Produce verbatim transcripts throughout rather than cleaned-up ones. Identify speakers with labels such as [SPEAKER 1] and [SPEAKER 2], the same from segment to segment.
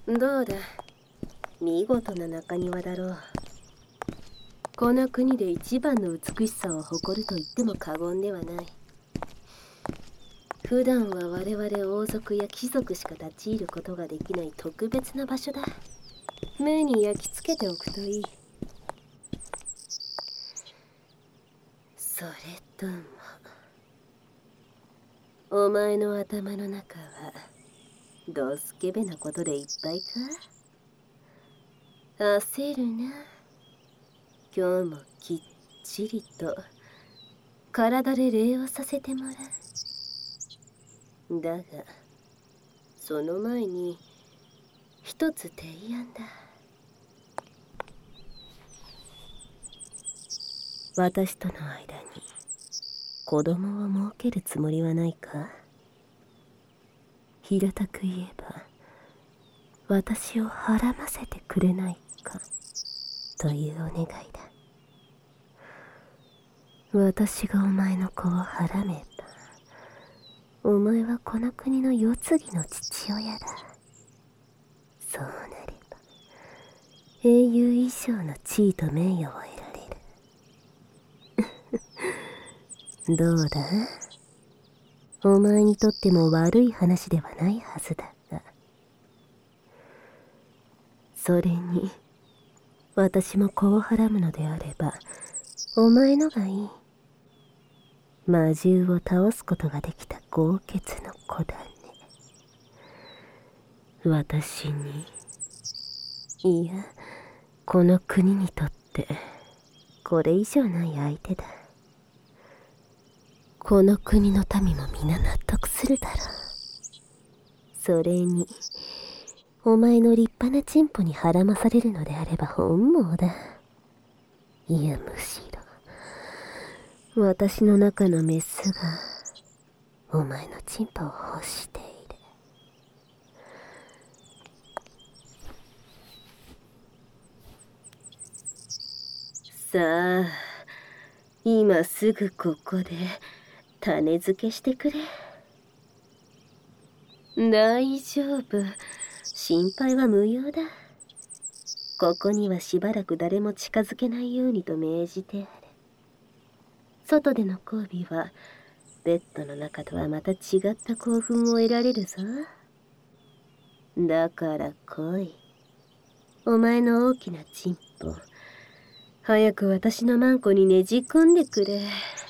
[SPEAKER 1] どうだ、見事な中庭だろう。この国で一番の美しさを誇ると言っても過言ではない。普段は我々王族や貴族しか立ち入ることができない特別な場所だ。目に焼き付けておくといい。それともお前の頭の中はドスケベなことでいっぱいか？焦るな。今日もきっちりと体で礼をさせてもらう。だがその前に一つ提案だ。私との間に子供を設けるつもりはないか？平たく言えば私をはらませてくれないかというお願いだ。私がお前の子をはらめば、お前はこの国の世継ぎの父親だ。そうなれば英雄以上の地位と名誉を得られる。どうだ？お前にとっても悪い話ではないはずだが。それに私も子をはらむのであればお前のがいい。魔獣を倒すことができた豪傑の子だね。私に、いやこの国にとってこれ以上ない相手だ。この国の民も皆納得するだろう。それにお前の立派なチンポにはらまされるのであれば本望だ。いやむしろ私の中のメスがお前のチンポを欲している。さあ今すぐここで種付けしてくれ。大丈夫、心配は無用だ。ここにはしばらく誰も近づけないようにと命じてある。外での交尾はベッドの中とはまた違った興奮を得られるぞ。だから来い、お前の大きなチンポ。早く私のマンコにねじ込んでくれ。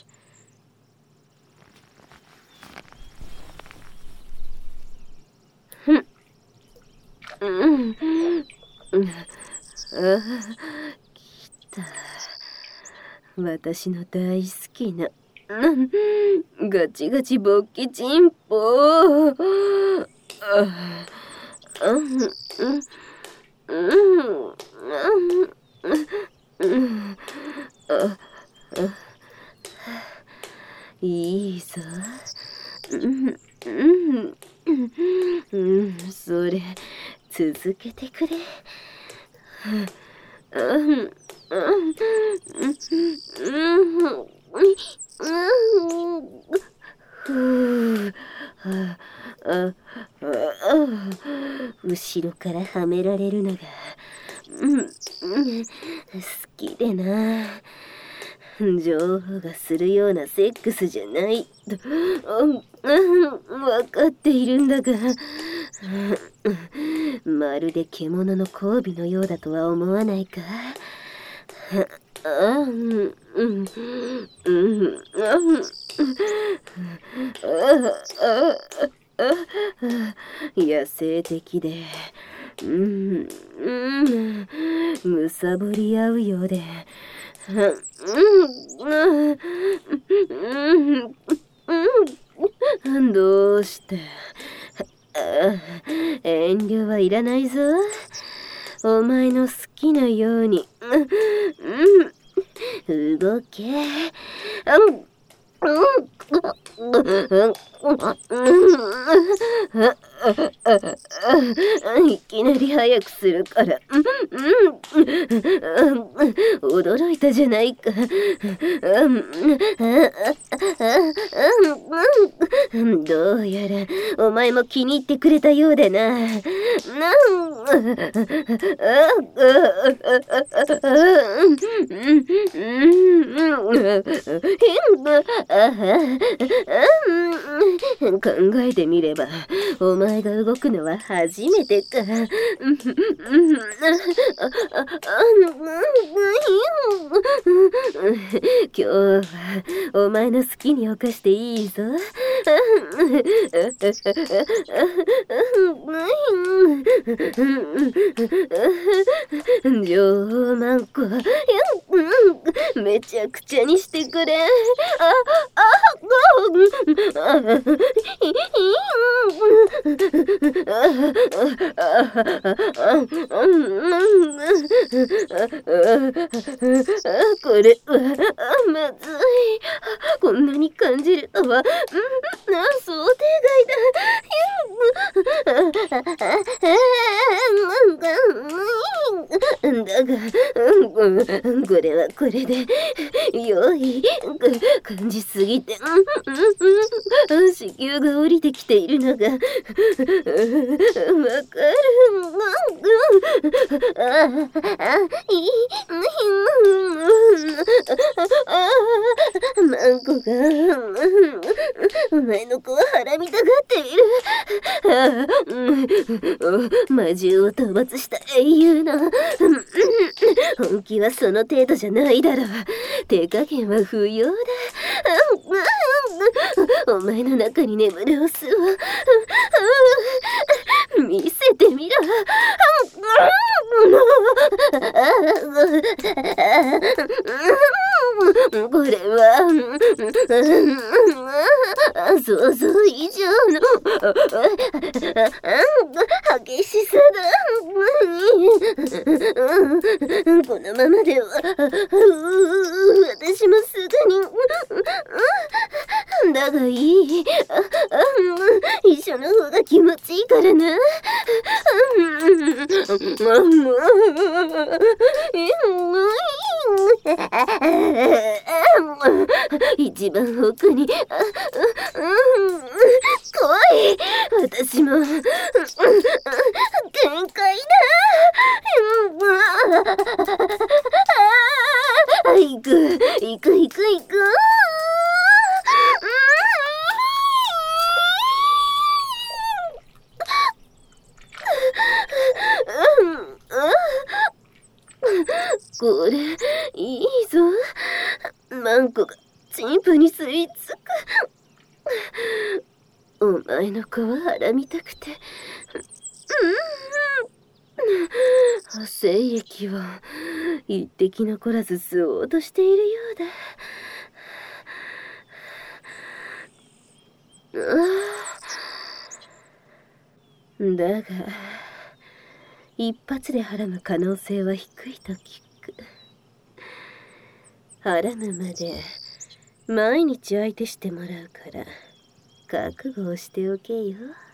[SPEAKER 1] ふん、うん、うん、ああ、来た。私の大好きな、うん、ガチガチ勃起チンポ。ああ、うん、うん、うん、うん、あ、あ、いいぞ。うん、うん、うん、それ続けてくれ。うん、うん、うん、うん、ふう、あ、あ、あ、後ろからはめられるのが、うん、好きでな。情報がするようなセックスじゃないと、うん、分かっているんだが、まるで獣の交尾のようだとは思わないか？あ、うん、うん、うん、野生的で、うん、うん、むさぼり合うようで、どうした？遠慮はいらないぞ。お前の好きなように、動け。いきなり早くするから、驚いたじゃないか。どうやらお前も気に入ってくれたようでな。なん考えてみればお前が動くのは初めてか。今日はお前の好きに犯していいぞ。女王マンコ、めちゃくちゃにしてくれ。あ、あ、これはまずい。こんなに感じるとは、うん、想定外だ。だが、これはこれで良い。感じすぎて、子宮が降りてきているのがわかる。マンコがお前の子は腹みたがっている。魔獣を討伐した英雄の本気はその程度じゃないだろう。手加減は不要だ。お前の中に眠るオスを見せてみろ。これは想像以上の激しさだ。このままでは私もすぐに。だがいい。一緒の方が気持ちいいからな。一番奥に来い。私も限界だ。行く行く行く行く。これいいぞ。マンコがチンポに吸い付く。お前の子は腹見たくて、うん、精液を一滴残らず吸おうとしているようだ。だが一発ではらむ可能性は低いと聞く。はらむまで毎日相手してもらうから覚悟をしておけよ。